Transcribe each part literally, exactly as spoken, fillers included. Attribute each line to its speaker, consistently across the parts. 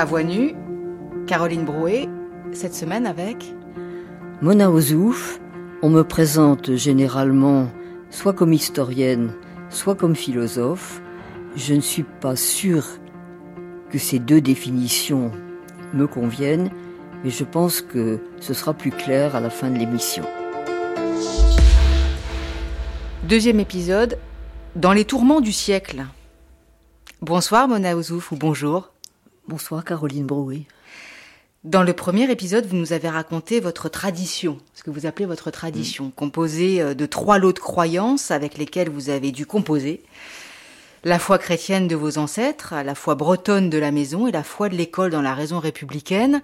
Speaker 1: À Voix nue, Caroline Brouet, cette semaine avec...
Speaker 2: Mona Ozouf. On me présente généralement soit comme historienne, soit comme philosophe. Je ne suis pas sûre que ces deux définitions me conviennent, mais je pense que ce sera plus clair à la fin de l'émission.
Speaker 1: Deuxième épisode, dans les tourments du siècle. Bonsoir Mona Ozouf, ou bonjour.
Speaker 2: Bonsoir Caroline Brouet.
Speaker 1: Dans le premier épisode, vous nous avez raconté votre tradition, ce que vous appelez votre tradition, mmh. composée de trois lots de croyances avec lesquels vous avez dû composer. La foi chrétienne de vos ancêtres, la foi bretonne de la maison et la foi de l'école dans la raison républicaine.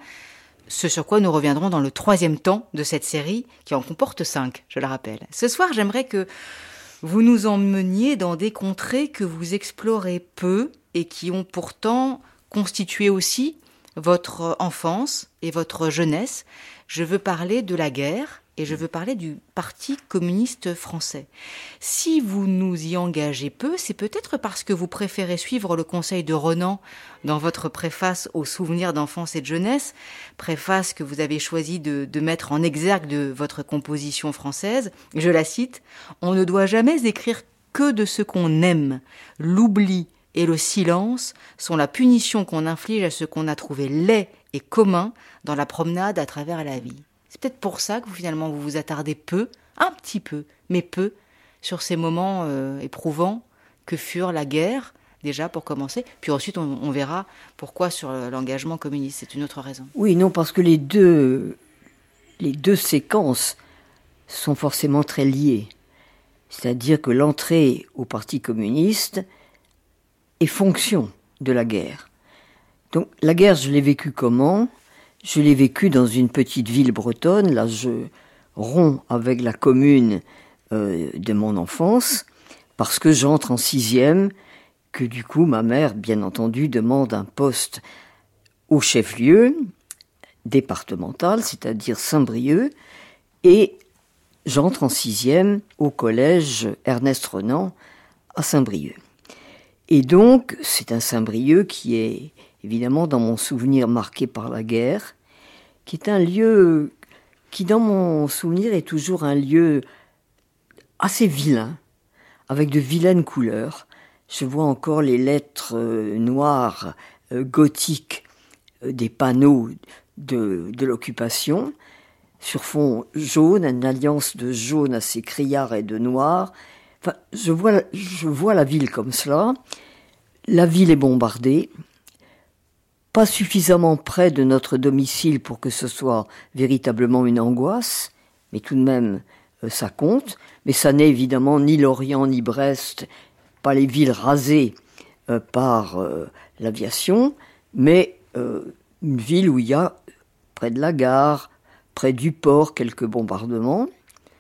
Speaker 1: Ce sur quoi nous reviendrons dans le troisième temps de cette série, qui en comporte cinq, je le rappelle. Ce soir, j'aimerais que vous nous emmeniez dans des contrées que vous explorez peu et qui ont pourtant constitué aussi votre enfance et votre jeunesse. Je veux parler de la guerre et je veux parler du Parti communiste français. Si vous nous y engagez peu, c'est peut-être parce que vous préférez suivre le conseil de Renan dans votre préface aux souvenirs d'enfance et de jeunesse, préface que vous avez choisi de, de mettre en exergue de votre composition française. Je la cite, « On ne doit jamais écrire que de ce qu'on aime. L'oubli et le silence sont la punition qu'on inflige à ce qu'on a trouvé laid et commun dans la promenade à travers la vie. » C'est peut-être pour ça que vous, finalement, vous vous attardez peu, un petit peu, mais peu, sur ces moments euh, éprouvants que furent la guerre, déjà, pour commencer. Puis ensuite, on, on verra pourquoi sur l'engagement communiste. C'est une autre raison.
Speaker 2: Oui, non, parce que les deux, les deux séquences sont forcément très liées. C'est-à-dire que l'entrée au Parti communiste est fonction de la guerre. Donc, la guerre, je l'ai vécue comment ? Je l'ai vécue dans une petite ville bretonne. Là, je romps avec la commune euh, de mon enfance, parce que j'entre en sixième, que du coup, ma mère, bien entendu, demande un poste au chef-lieu départemental, c'est-à-dire Saint-Brieuc, et j'entre en sixième au collège Ernest Renan à Saint-Brieuc. Et donc, c'est un Saint-Brieuc qui est évidemment dans mon souvenir marqué par la guerre, qui est un lieu qui, dans mon souvenir, est toujours un lieu assez vilain, avec de vilaines couleurs. Je vois encore les lettres euh, noires, euh, gothiques, euh, des panneaux de, de l'occupation, sur fond jaune, une alliance de jaune assez criard et de noir. Enfin, je vois, je vois la ville comme cela. La ville est bombardée, pas suffisamment près de notre domicile pour que ce soit véritablement une angoisse, mais tout de même, euh, ça compte. Mais ça n'est évidemment ni Lorient ni Brest, pas les villes rasées euh, par euh, l'aviation, mais euh, une ville où il y a, près de la gare, près du port, quelques bombardements.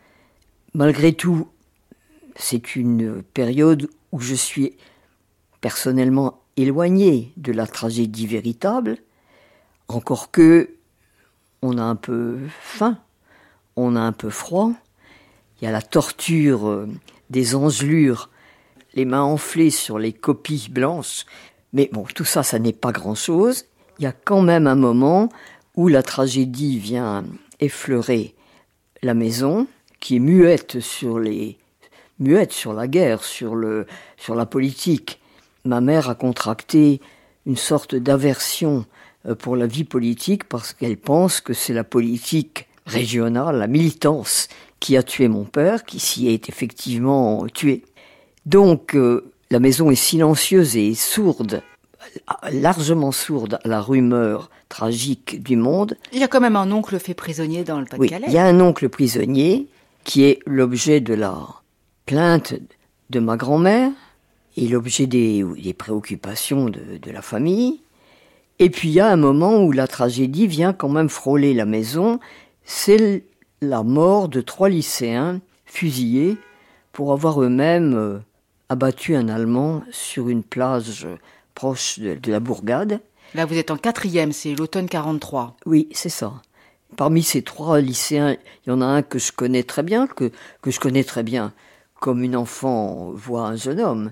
Speaker 2: Malgré tout, c'est une période où je suis personnellement éloigné de la tragédie véritable, encore que on a un peu faim, on a un peu froid, il y a la torture des engelures, les mains enflées sur les copies blanches, mais bon, tout ça, ça n'est pas grand-chose. Il y a quand même un moment où la tragédie vient effleurer la maison, qui est muette sur les muette sur la guerre, sur le sur la politique. Ma mère a contracté une sorte d'aversion pour la vie politique parce qu'elle pense que c'est la politique régionale, la militance, qui a tué mon père, qui s'y est effectivement tué. Donc, euh, la maison est silencieuse et sourde, largement sourde à la rumeur tragique du monde.
Speaker 1: Il y a quand même un oncle fait prisonnier dans le Pas-de-Calais.
Speaker 2: Oui, il y a un oncle prisonnier qui est l'objet de la plainte de ma grand-mère, et l'objet des, des préoccupations de, de la famille. Et puis il y a un moment où la tragédie vient quand même frôler la maison, c'est la mort de trois lycéens fusillés pour avoir eux-mêmes euh, abattu un Allemand sur une plage proche de, de la bourgade.
Speaker 1: Là vous êtes en quatrième, c'est l'automne quarante-trois.
Speaker 2: Oui, c'est ça. Parmi ces trois lycéens, il y en a un que je connais très bien, que, que je connais très bien comme une enfant voit un jeune homme.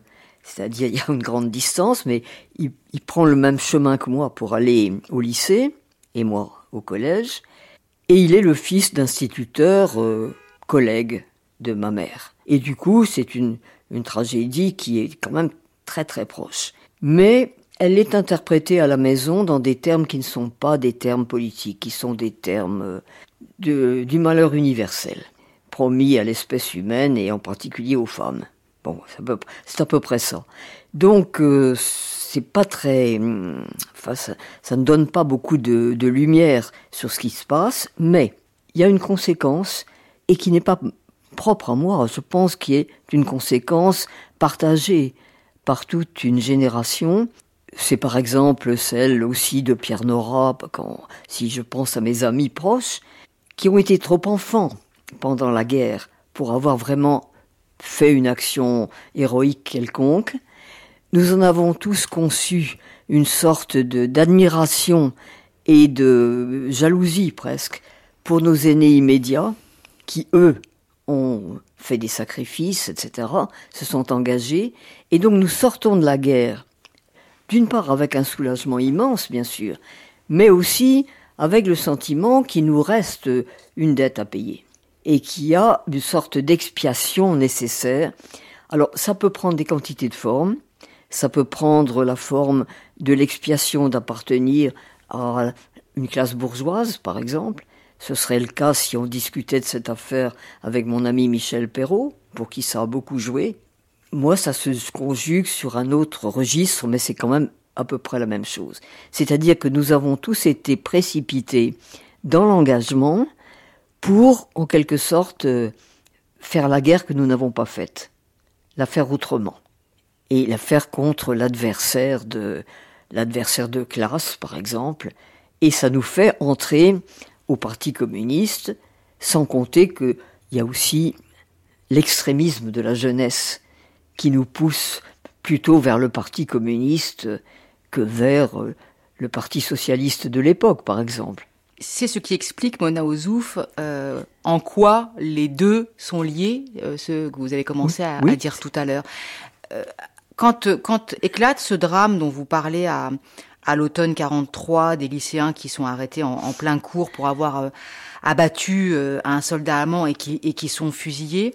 Speaker 2: C'est-à-dire, il y a une grande distance, mais il, il prend le même chemin que moi pour aller au lycée, et moi au collège. Et il est le fils d'instituteur, euh, collègue de ma mère. Et du coup, c'est une, une tragédie qui est quand même très très proche. Mais elle est interprétée à la maison dans des termes qui ne sont pas des termes politiques, qui sont des termes de, du malheur universel, promis à l'espèce humaine et en particulier aux femmes. Bon, c'est à peu, c'est à peu près ça. Donc, euh, c'est pas très... Enfin, ça, ça ne donne pas beaucoup de, de lumière sur ce qui se passe, mais il y a une conséquence, et qui n'est pas propre à moi, je pense qu'il y a une conséquence partagée par toute une génération. C'est par exemple celle aussi de Pierre Nora, quand, si je pense à mes amis proches, qui ont été trop enfants pendant la guerre pour avoir vraiment fait une action héroïque quelconque. Nous en avons tous conçu une sorte de, d'admiration et de jalousie presque pour nos aînés immédiats, qui eux ont fait des sacrifices, et cetera, se sont engagés. Et donc nous sortons de la guerre, d'une part avec un soulagement immense, bien sûr, mais aussi avec le sentiment qu'il nous reste une dette à payer et qu'il y a une sorte d'expiation nécessaire. Alors, ça peut prendre des quantités de formes. Ça peut prendre la forme de l'expiation d'appartenir à une classe bourgeoise, par exemple. Ce serait le cas si on discutait de cette affaire avec mon ami Michel Perrault, pour qui ça a beaucoup joué. Moi, ça se conjugue sur un autre registre, mais c'est quand même à peu près la même chose. C'est-à-dire que nous avons tous été précipités dans l'engagement pour, en quelque sorte, faire la guerre que nous n'avons pas faite, la faire autrement, et la faire contre l'adversaire de, l'adversaire de classe, par exemple, et ça nous fait entrer au Parti communiste, sans compter qu'il y a aussi l'extrémisme de la jeunesse qui nous pousse plutôt vers le Parti communiste que vers le Parti socialiste de l'époque, par exemple.
Speaker 1: C'est ce qui explique, Mona Ozouf, euh, en quoi les deux sont liés, euh, ce que vous avez commencé à, oui. à dire tout à l'heure. Euh, quand, quand éclate ce drame dont vous parlez à, à l'automne quarante-trois, des lycéens qui sont arrêtés en, en plein cours pour avoir euh, abattu euh, un soldat allemand et qui, et qui sont fusillés,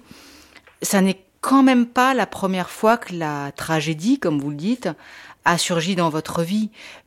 Speaker 1: ça n'est quand même pas la première fois que la tragédie, comme vous le dites, a surgi dans votre vie,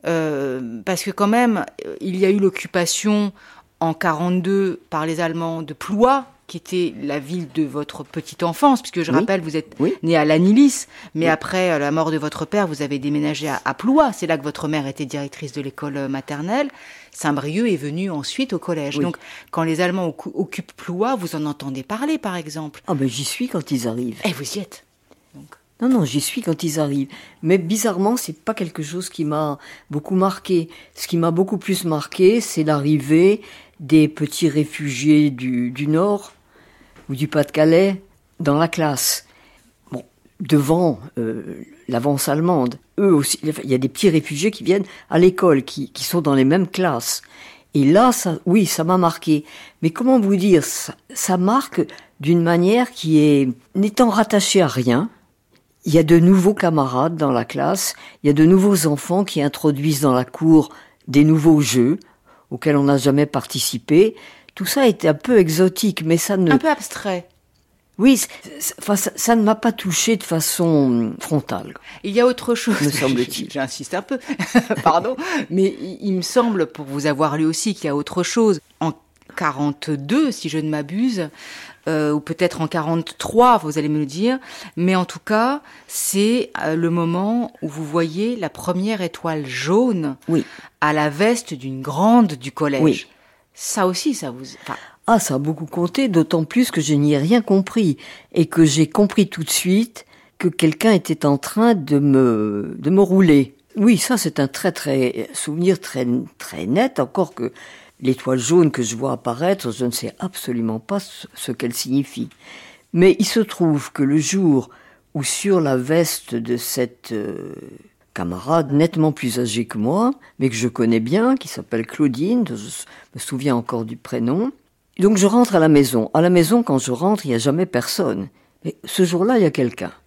Speaker 1: euh, parce que quand même, il y a eu l'occupation en quarante-deux par les Allemands de Ploie, qui était la ville de votre petite enfance, puisque je oui. rappelle, vous êtes oui. né à Lannilis, mais oui. après la mort de votre père, vous avez déménagé à, à Ploie. C'est là que votre mère était directrice de l'école maternelle. Saint-Brieuc est venu ensuite au collège. Oui. Donc, quand les Allemands occupent Ploie, vous en entendez parler, par exemple.
Speaker 2: Ah ben, j'y suis quand ils arrivent.
Speaker 1: Et vous y êtes. Donc.
Speaker 2: Non, non, j'y suis quand ils arrivent. Mais bizarrement, c'est pas quelque chose qui m'a beaucoup marqué. Ce qui m'a beaucoup plus marqué, c'est l'arrivée des petits réfugiés du, du Nord ou du Pas-de-Calais dans la classe. Bon, devant euh, l'avance allemande, eux aussi, il y a des petits réfugiés qui viennent à l'école, qui, qui sont dans les mêmes classes. Et là, ça, oui, ça m'a marqué. Mais comment vous dire, ça, ça marque d'une manière qui est, n'étant rattachée à rien. Il y a de nouveaux camarades dans la classe, il y a de nouveaux enfants qui introduisent dans la cour des nouveaux jeux auxquels on n'a jamais participé. Tout ça était un peu exotique, mais ça ne...
Speaker 1: Un peu abstrait.
Speaker 2: Oui, enfin, ça, ça ne m'a pas touché de façon frontale.
Speaker 1: Il y a autre chose,
Speaker 2: me semble-t-il.
Speaker 1: J'insiste un peu, pardon, mais il me semble, pour vous avoir lu aussi, qu'il y a autre chose. En quarante-deux, si je ne m'abuse, euh, ou peut-être en quarante-trois, vous allez me le dire, mais en tout cas, c'est euh, le moment où vous voyez la première étoile jaune
Speaker 2: oui.
Speaker 1: à la veste d'une grande du collège.
Speaker 2: Oui.
Speaker 1: Ça aussi, ça vous... Enfin...
Speaker 2: Ah, ça a beaucoup compté, d'autant plus que je n'y ai rien compris, et que j'ai compris tout de suite que quelqu'un était en train de me, de me rouler. Oui, ça c'est un très très souvenir très, très net, encore que l'étoile jaune que je vois apparaître, je ne sais absolument pas ce, ce qu'elle signifie. Mais il se trouve que le jour où sur la veste de cette euh, camarade nettement plus âgée que moi, mais que je connais bien, qui s'appelle Claudine, je me souviens encore du prénom, donc je rentre à la maison. À la maison, quand je rentre, il n'y a jamais personne. Mais ce jour-là, il y a quelqu'un.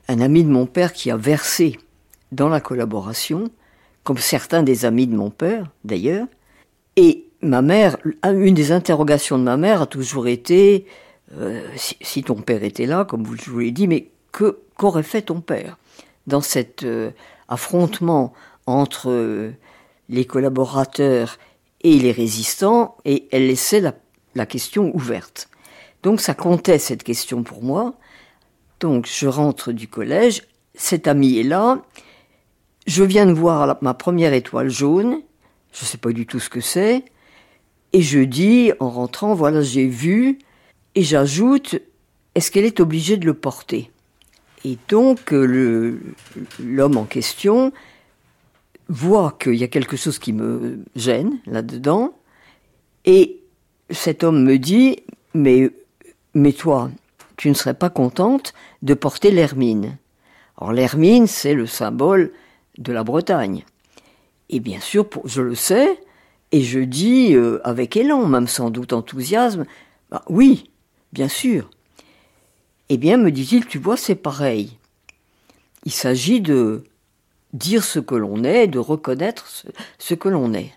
Speaker 2: un ami de mon père qui a versé dans la collaboration, comme certains des amis de mon père, d'ailleurs. Et ma mère, une des interrogations de ma mère a toujours été, euh, si, si ton père était là, comme je vous l'ai dit, mais que, qu'aurait fait ton père dans cet euh, affrontement entre euh, les collaborateurs et les résistants, et elle laissait la, la question ouverte. Donc ça comptait, cette question, pour moi. Donc je rentre du collège, cet ami est là, je viens de voir la, ma première étoile jaune, je ne sais pas du tout ce que c'est, et je dis, en rentrant, voilà, j'ai vu, et j'ajoute, est-ce qu'elle est obligée de le porter ? Et donc le, l'homme en question voit qu'il y a quelque chose qui me gêne là-dedans, et cet homme me dit, mais, mais toi, tu ne serais pas contente de porter l'hermine. Alors l'hermine, c'est le symbole de la Bretagne. Et bien sûr, je le sais, et je dis euh, avec élan, même sans doute enthousiasme, bah, oui, bien sûr. Eh bien, me dit-il, tu vois, c'est pareil. Il s'agit de dire ce que l'on est, de reconnaître ce, ce que l'on est.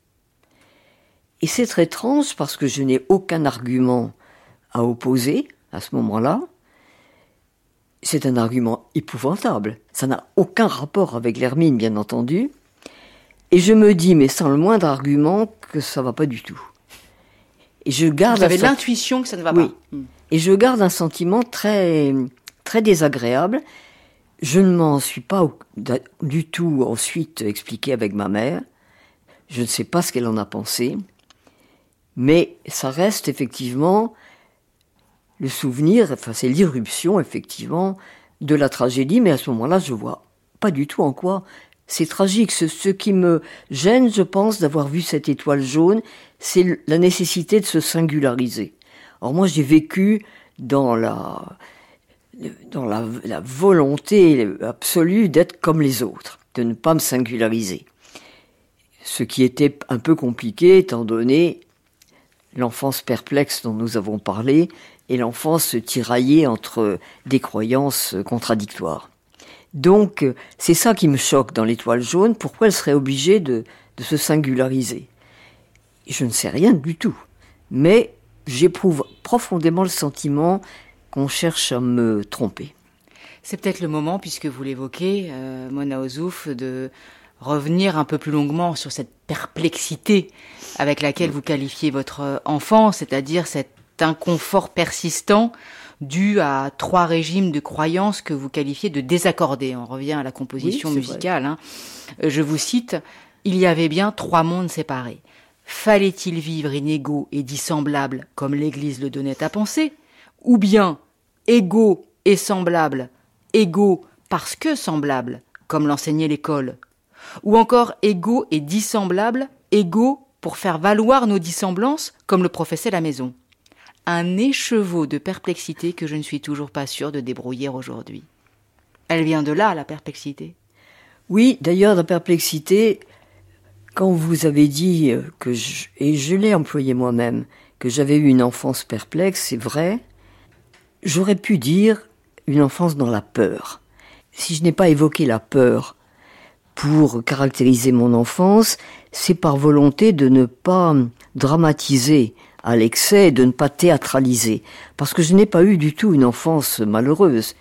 Speaker 2: Et c'est très étrange parce que je n'ai aucun argument à opposer à ce moment-là. C'est un argument épouvantable. Ça n'a aucun rapport avec l'hermine, bien entendu. Et je me dis, mais sans le moindre argument, que ça ne va pas du tout. Et je garde
Speaker 1: Vous avez
Speaker 2: sen-
Speaker 1: l'intuition que ça ne va
Speaker 2: oui.
Speaker 1: pas.
Speaker 2: Et je garde un sentiment très, très désagréable. Je ne m'en suis pas du tout ensuite expliqué avec ma mère. Je ne sais pas ce qu'elle en a pensé. Mais ça reste effectivement le souvenir, enfin c'est l'irruption effectivement de la tragédie. Mais à ce moment-là, je vois pas du tout en quoi c'est tragique. Ce, ce qui me gêne, je pense, d'avoir vu cette étoile jaune, c'est la nécessité de se singulariser. Alors moi, j'ai vécu dans la, dans la, la volonté absolue d'être comme les autres, de ne pas me singulariser. Ce qui était un peu compliqué, étant donné l'enfance perplexe dont nous avons parlé, et l'enfance tiraillée entre des croyances contradictoires. Donc, c'est ça qui me choque dans l'étoile jaune. Pourquoi elle serait obligée de, de se singulariser ? Je ne sais rien du tout. Mais j'éprouve profondément le sentiment qu'on cherche à me tromper.
Speaker 1: C'est peut-être le moment, puisque vous l'évoquez, euh, Mona Ozouf, de revenir un peu plus longuement sur cette perplexité avec laquelle vous qualifiez votre enfance, c'est-à-dire cet inconfort persistant dû à trois régimes de croyances que vous qualifiez de désaccordés. On revient à la composition oui, musicale. Hein. Je vous cite, « Il y avait bien trois mondes séparés. Fallait-il vivre inégaux et dissemblables comme l'Église le donnait à penser, ou bien égaux et semblables, égaux parce que semblables, comme l'enseignait l'école, ou encore égaux et dissemblables, égaux pour faire valoir nos dissemblances, comme le professait la maison. Un écheveau de perplexité que je ne suis toujours pas sûre de débrouiller aujourd'hui. » Elle vient de là, la perplexité.
Speaker 2: Oui, d'ailleurs, la perplexité, quand vous avez dit que, je, et je l'ai employé moi-même, que j'avais eu une enfance perplexe, c'est vrai, j'aurais pu dire une enfance dans la peur. Si je n'ai pas évoqué la peur pour caractériser mon enfance, c'est par volonté de ne pas dramatiser à l'excès, de ne pas théâtraliser. Parce que je n'ai pas eu du tout une enfance malheureuse.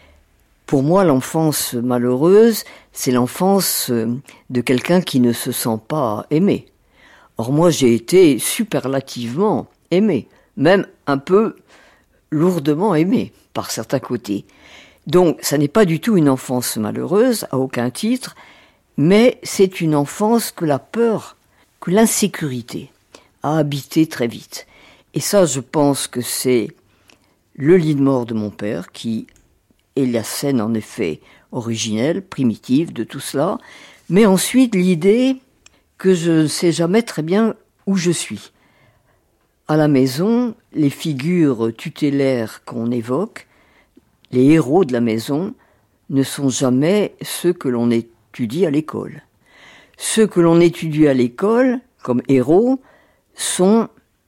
Speaker 2: Pour moi, l'enfance malheureuse, c'est l'enfance de quelqu'un qui ne se sent pas aimé. Or moi, j'ai été superlativement aimé, même un peu lourdement aimé par certains côtés. Donc, ça n'est pas du tout une enfance malheureuse, à aucun titre, mais c'est une enfance que la peur, que l'insécurité a habité très vite. Et ça, je pense que c'est le lit de mort de mon père, qui est la scène en effet originelle, primitive de tout cela, mais ensuite l'idée que je ne sais jamais très bien où je suis. À la maison, les figures tutélaires qu'on évoque, les héros de la maison, ne sont jamais ceux que l'on étudie à l'école. Ceux que l'on étudie à l'école, comme héros, sont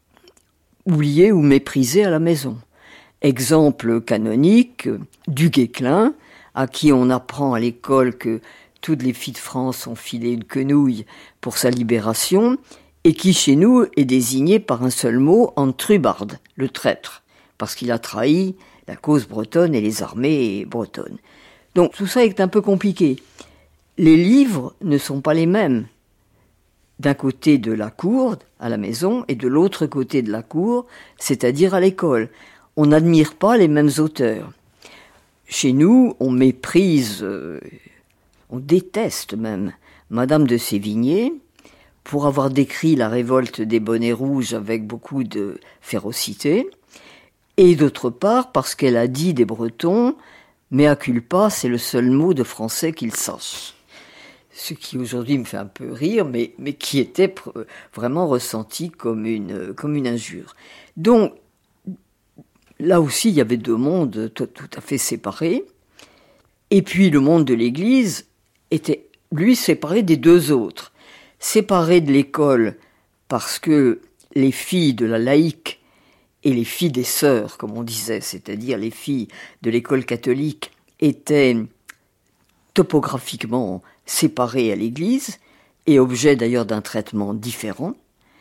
Speaker 2: oubliés ou méprisés à la maison. Exemple canonique, du Guesclin, à qui on apprend à l'école que toutes les filles de France ont filé une quenouille pour sa libération, et qui chez nous est désigné par un seul mot, Antrubard, le traître, parce qu'il a trahi la cause bretonne et les armées bretonnes. Donc tout ça est un peu compliqué. Les livres ne sont pas les mêmes. D'un côté de la cour, à la maison, et de l'autre côté de la cour, c'est-à-dire à l'école. On n'admire pas les mêmes auteurs. Chez nous, on méprise, euh, on déteste même Madame de Sévigné pour avoir décrit la révolte des bonnets rouges avec beaucoup de férocité, et d'autre part parce qu'elle a dit des Bretons « mea culpa », c'est le seul mot de français qu'ils sachent. Ce qui aujourd'hui me fait un peu rire, mais, mais qui était pr- vraiment ressenti comme une, comme une injure. Donc, là aussi, il y avait deux mondes tout, tout à fait séparés. Et puis, le monde de l'Église était, lui, séparé des deux autres. Séparé de l'école parce que les filles de la laïque et les filles des sœurs, comme on disait, c'est-à-dire les filles de l'école catholique, étaient topographiquement séparées à l'Église, et objet d'ailleurs d'un traitement différent.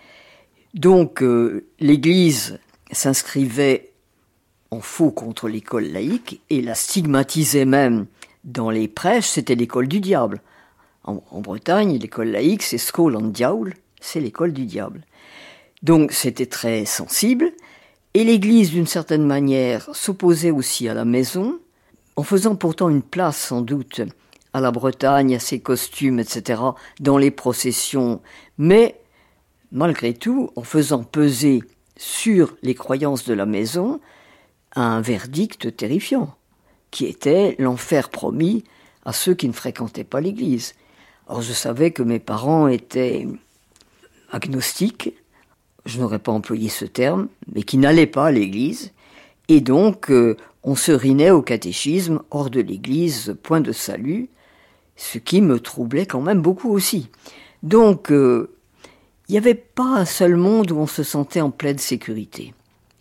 Speaker 2: Donc euh, l'Église s'inscrivait en faux contre l'école laïque, et la stigmatisait même dans les prêches, c'était l'école du diable. En, en Bretagne, l'école laïque, c'est Skol an Diawl, c'est l'école du diable. Donc c'était très sensible, et l'Église, d'une certaine manière, s'opposait aussi à la maison, en faisant pourtant une place, sans doute, à la Bretagne, à ses costumes, et cetera, dans les processions, mais, malgré tout, en faisant peser sur les croyances de la maison un verdict terrifiant, qui était l'enfer promis à ceux qui ne fréquentaient pas l'Église. Or, je savais que mes parents étaient agnostiques, je n'aurais pas employé ce terme, mais qui n'allaient pas à l'Église, et donc euh, on se rinait au catéchisme, hors de l'Église, point de salut, ce qui me troublait quand même beaucoup aussi. Donc, il euh, n'y avait pas un seul monde où on se sentait en pleine sécurité.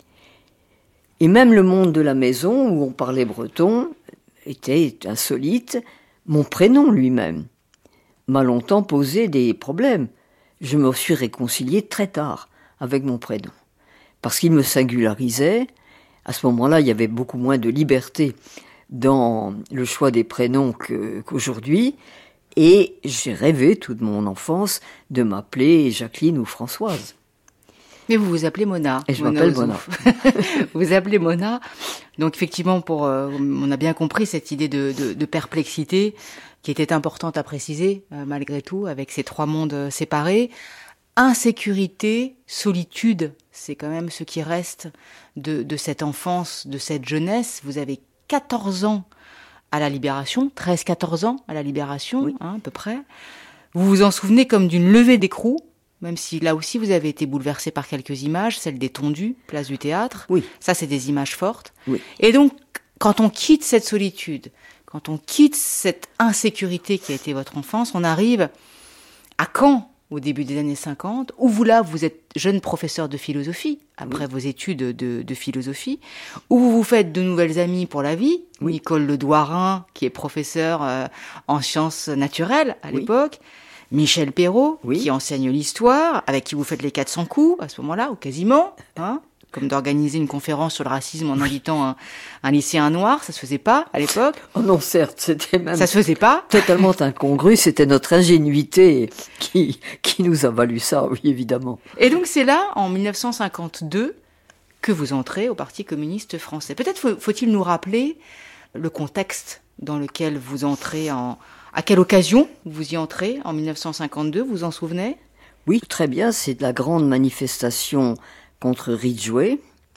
Speaker 2: Et même le monde de la maison, où on parlait breton, était insolite. Mon prénom lui-même m'a longtemps posé des problèmes. Je me suis réconcilié très tard avec mon prénom, parce qu'il me singularisait. À ce moment-là, il y avait beaucoup moins de liberté dans le choix des prénoms que, qu'aujourd'hui, et j'ai rêvé toute mon enfance de m'appeler Jacqueline ou Françoise.
Speaker 1: Mais vous vous appelez Mona.
Speaker 2: Et je
Speaker 1: Mona
Speaker 2: m'appelle Mona.
Speaker 1: Vous vous appelez Mona. Donc effectivement, pour, euh, on a bien compris cette idée de, de, de perplexité qui était importante à préciser, euh, malgré tout, avec ces trois mondes séparés. Insécurité, solitude, c'est quand même ce qui reste de, de cette enfance, de cette jeunesse. Vous avez quatorze ans à la Libération, treize quatorze ans à la Libération, oui. hein, à peu près. Vous vous en souvenez comme d'une levée d'écrou, même si là aussi vous avez été bouleversé par quelques images, celle des tondus, place du théâtre.
Speaker 2: Oui.
Speaker 1: Ça, c'est des images fortes.
Speaker 2: Oui.
Speaker 1: Et donc, quand on quitte cette solitude, quand on quitte cette insécurité qui a été votre enfance, on arrive à quand ? Au début des années cinquante, où vous là, vous êtes jeune professeur de philosophie, après oui. vos études de, de philosophie, où vous vous faites de nouvelles amies pour la vie, oui. Nicole Le Douarin, qui est professeur euh, en sciences naturelles à oui. l'époque, Michel Perrault, oui. qui enseigne l'histoire, avec qui vous faites les quatre cents coups à ce moment-là, ou quasiment, hein, comme d'organiser une conférence sur le racisme en invitant un, un lycéen noir, ça se faisait pas à l'époque.
Speaker 2: Oh non, certes, c'était même...
Speaker 1: Ça se faisait pas.
Speaker 2: Totalement incongru, c'était notre ingénuité qui, qui nous a valu ça, oui, évidemment.
Speaker 1: Et donc c'est là, en mille neuf cent cinquante-deux, que vous entrez au Parti communiste français. Peut-être faut, faut-il nous rappeler le contexte dans lequel vous entrez en... À quelle occasion vous y entrez en mille neuf cent cinquante-deux, vous vous en souvenez ?
Speaker 2: Oui, très bien, c'est la grande manifestation contre Ridgway.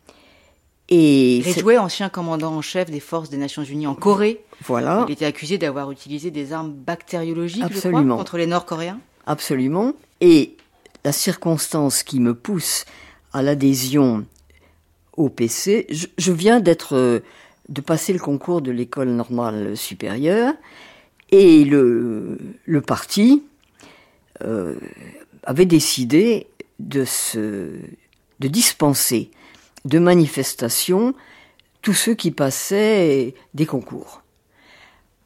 Speaker 2: Et
Speaker 1: Ridgway, ancien commandant en chef des forces des Nations Unies en Corée.
Speaker 2: Voilà.
Speaker 1: Il était accusé d'avoir utilisé des armes bactériologiques,
Speaker 2: Absolument.
Speaker 1: je crois, contre les Nord-Coréens.
Speaker 2: Absolument. Et la circonstance qui me pousse à l'adhésion au P C, je, je viens d'être, de passer le concours de l'école normale supérieure, et le, le parti euh, avait décidé de se, de dispenser de manifestations tous ceux qui passaient des concours.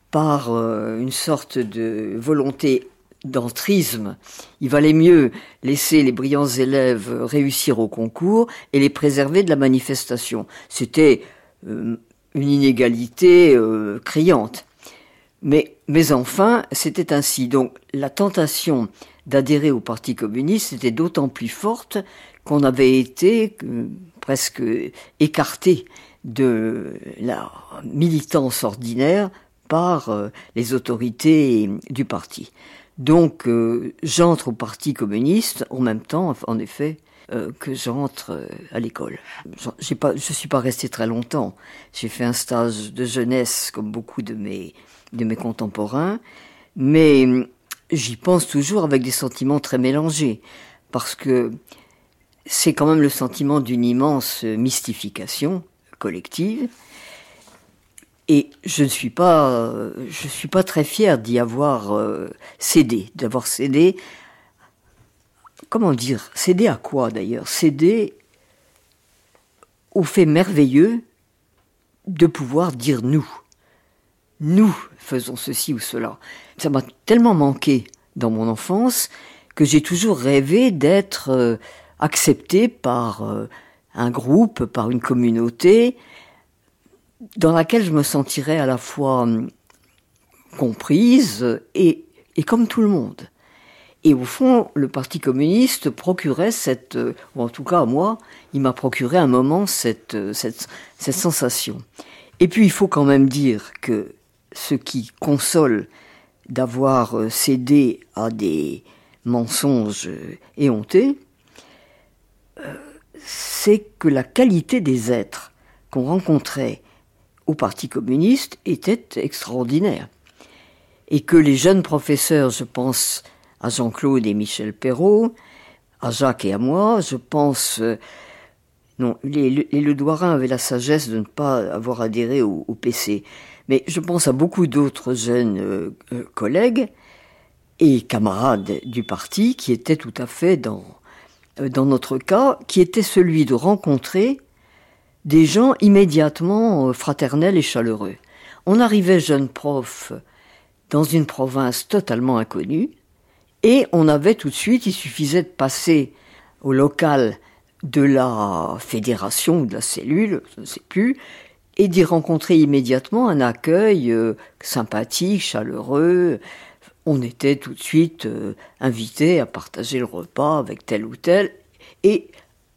Speaker 2: par euh, une sorte de volonté d'entrisme. Il valait mieux laisser les brillants élèves réussir au concours et les préserver de la manifestation. C'était euh, une inégalité euh, criante. Mais, mais enfin, c'était ainsi. Donc la tentation d'adhérer au Parti communiste était d'autant plus forte qu'on avait été euh, presque écarté de la militance ordinaire par euh, les autorités du parti. Donc euh, j'entre au Parti communiste en même temps, en effet, euh, que j'entre euh, à l'école. J'ai pas, je suis pas resté très longtemps. J'ai fait un stage de jeunesse comme beaucoup de mes, de mes contemporains, mais j'y pense toujours avec des sentiments très mélangés, parce que c'est quand même le sentiment d'une immense mystification collective. Et je ne suis pas, je suis pas très fier d'y avoir euh, cédé, d'avoir cédé. Comment dire, cédé à quoi d'ailleurs? Cédé au fait merveilleux de pouvoir dire nous. Nous faisons ceci ou cela. Ça m'a tellement manqué dans mon enfance que j'ai toujours rêvé d'être euh, accepté par euh, un groupe, par une communauté, dans laquelle je me sentirais à la fois comprise et, et comme tout le monde. Et au fond, le Parti communiste procurait cette, ou en tout cas moi, il m'a procuré un moment cette, cette, cette sensation. Et puis il faut quand même dire que ce qui console d'avoir cédé à des mensonges éhontés, c'est que la qualité des êtres qu'on rencontrait au Parti communiste était extraordinaire. Et que les jeunes professeurs, je pense à Jean-Claude et Michel Perrault, à Jacques et à moi, je pense... Euh, non, les, les Ledouarins avaient la sagesse de ne pas avoir adhéré au, au P C. Mais je pense à beaucoup d'autres jeunes euh, euh, collègues et camarades du parti qui étaient tout à fait dans, euh, dans notre cas, qui était celui de rencontrer des gens immédiatement fraternels et chaleureux. On arrivait jeune prof dans une province totalement inconnue et on avait tout de suite, il suffisait de passer au local de la fédération ou de la cellule, je ne sais plus, et d'y rencontrer immédiatement un accueil euh, sympathique, chaleureux. On était tout de suite euh, invités à partager le repas avec tel ou tel et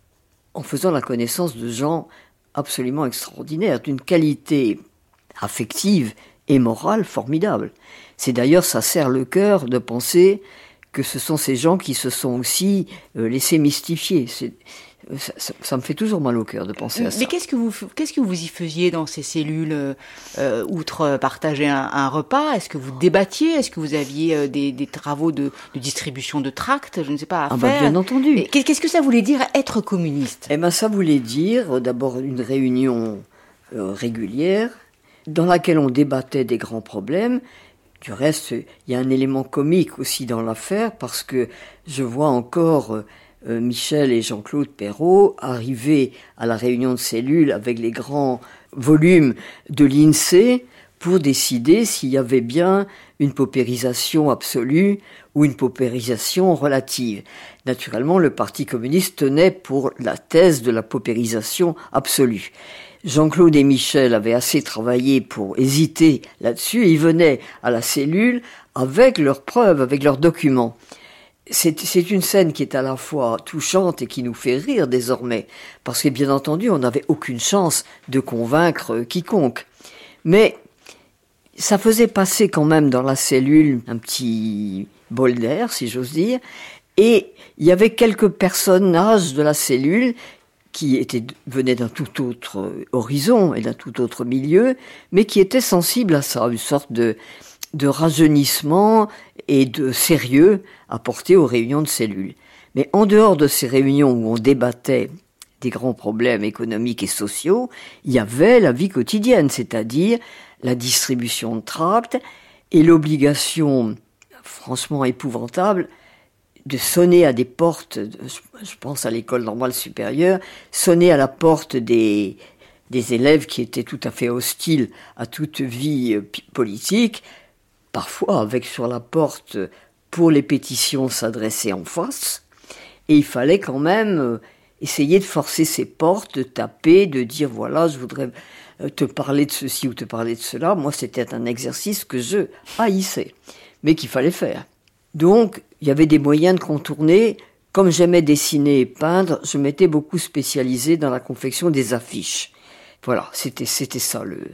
Speaker 2: en faisant la connaissance de gens absolument extraordinaire, d'une qualité affective et morale formidable. C'est d'ailleurs, ça serre le cœur de penser que ce sont ces gens qui se sont aussi euh, laissés mystifier. C'est, ça, ça, ça me fait toujours mal au cœur de penser à ça.
Speaker 1: Mais qu'est-ce que vous, qu'est-ce que vous y faisiez dans ces cellules, euh, outre partager un, un repas? Est-ce que vous débattiez? Est-ce que vous aviez euh, des, des travaux de, de distribution de tracts, je ne sais pas, à
Speaker 2: ah
Speaker 1: faire?
Speaker 2: bah bien entendu.
Speaker 1: Et qu'est-ce que ça voulait dire être communiste?
Speaker 2: Eh ben ça voulait dire d'abord une réunion euh, régulière dans laquelle on débattait des grands problèmes. Du reste, il y a un élément comique aussi dans l'affaire parce que je vois encore euh, Michel et Jean-Claude Perrault arriver à la réunion de cellules avec les grands volumes de l'INSEE pour décider s'il y avait bien une paupérisation absolue ou une paupérisation relative. Naturellement, le Parti communiste tenait pour la thèse de la paupérisation absolue. Jean-Claude et Michel avaient assez travaillé pour hésiter là-dessus et ils venaient à la cellule avec leurs preuves, avec leurs documents. C'est, c'est une scène qui est à la fois touchante et qui nous fait rire désormais, parce que bien entendu, on n'avait aucune chance de convaincre quiconque. Mais ça faisait passer quand même dans la cellule un petit bol d'air, si j'ose dire, et il y avait quelques personnages de la cellule qui étaient, venaient d'un tout autre horizon et d'un tout autre milieu, mais qui étaient sensibles à ça, une sorte de, de rajeunissement et de sérieux apporté aux réunions de cellules. Mais en dehors de ces réunions où on débattait des grands problèmes économiques et sociaux, il y avait la vie quotidienne, c'est-à-dire la distribution de tracts et l'obligation, franchement épouvantable, de sonner à des portes, je pense à l'école normale supérieure, sonner à la porte des, des élèves qui étaient tout à fait hostiles à toute vie politique, parfois avec sur la porte, pour les pétitions, s'adresser en face. Et il fallait quand même essayer de forcer ces portes, de taper, de dire voilà, je voudrais te parler de ceci ou te parler de cela. Moi, c'était un exercice que je haïssais, mais qu'il fallait faire. Donc, il y avait des moyens de contourner. Comme j'aimais dessiner et peindre, je m'étais beaucoup spécialisée dans la confection des affiches. Voilà, c'était, c'était ça le,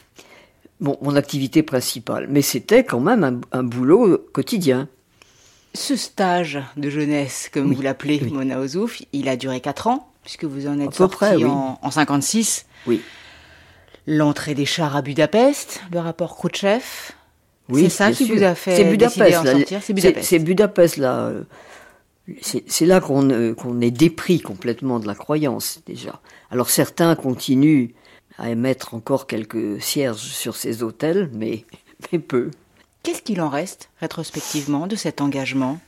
Speaker 2: bon, mon activité principale. Mais c'était quand même un, un boulot quotidien.
Speaker 1: Ce stage de jeunesse, comme oui, vous l'appelez, oui. Mona Ozouf, il a duré quatre ans, puisque vous en êtes sorti près, oui. en, en cinquante-six.
Speaker 2: Oui.
Speaker 1: L'entrée des chars à Budapest, le rapport Khrouchtchev.
Speaker 2: Oui,
Speaker 1: c'est ça qui
Speaker 2: sûr.
Speaker 1: vous a fait
Speaker 2: c'est Budapest,
Speaker 1: décider d'en
Speaker 2: là,
Speaker 1: sortir. C'est Budapest.
Speaker 2: C'est, c'est Budapest là. C'est, c'est là qu'on, euh, qu'on est dépris complètement de la croyance déjà. Alors certains continuent à émettre encore quelques cierges sur ces autels, mais, mais peu.
Speaker 1: Qu'est-ce qu'il en reste, rétrospectivement, de cet engagement,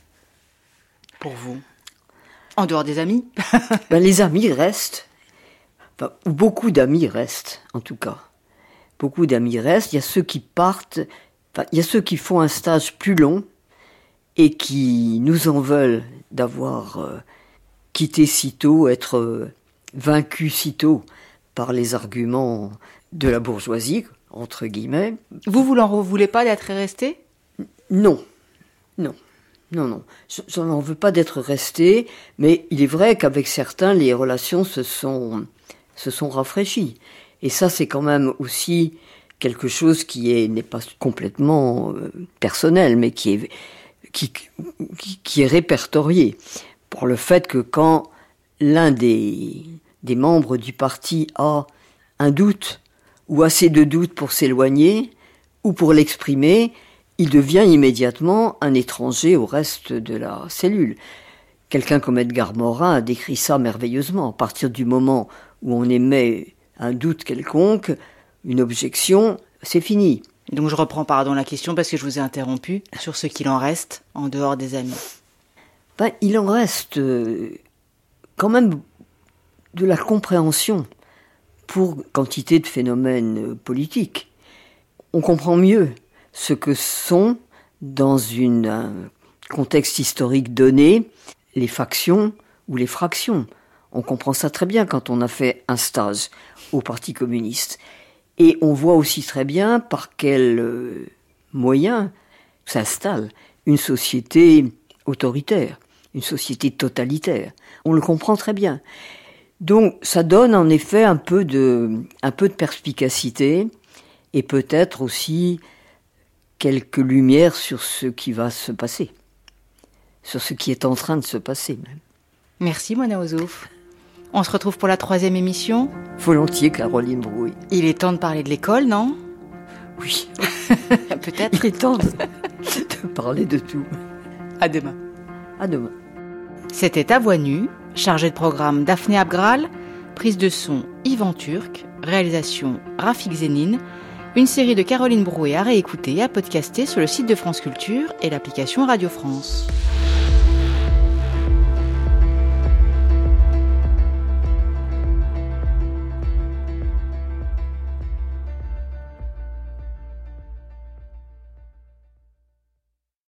Speaker 1: pour vous ? En dehors des amis ?
Speaker 2: ben, Les amis restent, enfin, beaucoup d'amis restent, en tout cas. Beaucoup d'amis restent, il y a ceux qui partent, enfin, il y a ceux qui font un stage plus long et qui nous en veulent d'avoir euh, quitté si tôt, être euh, vaincus si tôt par les arguments de la bourgeoisie, entre guillemets.
Speaker 1: Vous, vous n'en voulez pas d'être resté ?
Speaker 2: Non, non, non, non. Je n'en veux pas d'être resté, mais il est vrai qu'avec certains, les relations se sont, se sont rafraîchies. Et ça, c'est quand même aussi quelque chose qui est, n'est pas complètement euh, personnel, mais qui est, qui, qui, qui est répertorié. Pour le fait que quand l'un des, des membres du parti a un doute, ou assez de doute pour s'éloigner, ou pour l'exprimer, il devient immédiatement un étranger au reste de la cellule. Quelqu'un comme Edgar Morin a décrit ça merveilleusement. À partir du moment où on émet un doute quelconque, une objection, c'est fini.
Speaker 1: Donc je reprends pardon la question parce que je vous ai interrompu sur ce qu'il en reste en dehors des amis.
Speaker 2: Ben, il en reste euh, quand même de la compréhension pour quantité de phénomènes politiques. On comprend mieux ce que sont, dans une, un contexte historique donné, les factions ou les fractions. On comprend ça très bien quand on a fait un stage au Parti communiste. Et on voit aussi très bien par quels euh, moyens s'installe une société autoritaire, une société totalitaire. On le comprend très bien. Donc ça donne en effet un peu de, un peu de perspicacité et peut-être aussi quelques lumières sur ce qui va se passer, sur ce qui est en train de se passer même.
Speaker 1: Merci Mona Ozouf. On se retrouve pour la troisième émission.
Speaker 2: Volontiers, Caroline Brouille.
Speaker 1: Il est temps de parler de l'école, non ?
Speaker 2: Oui.
Speaker 1: Peut-être.
Speaker 2: Il est temps de, de parler de tout.
Speaker 1: À demain.
Speaker 2: À demain.
Speaker 1: C'était À Voix Nue, chargé de programme Daphné Abgral, prise de son Yvan Turc, réalisation Rafik Zénine, une série de Caroline Brouet à réécouter et à podcaster sur le site de France Culture et l'application Radio France.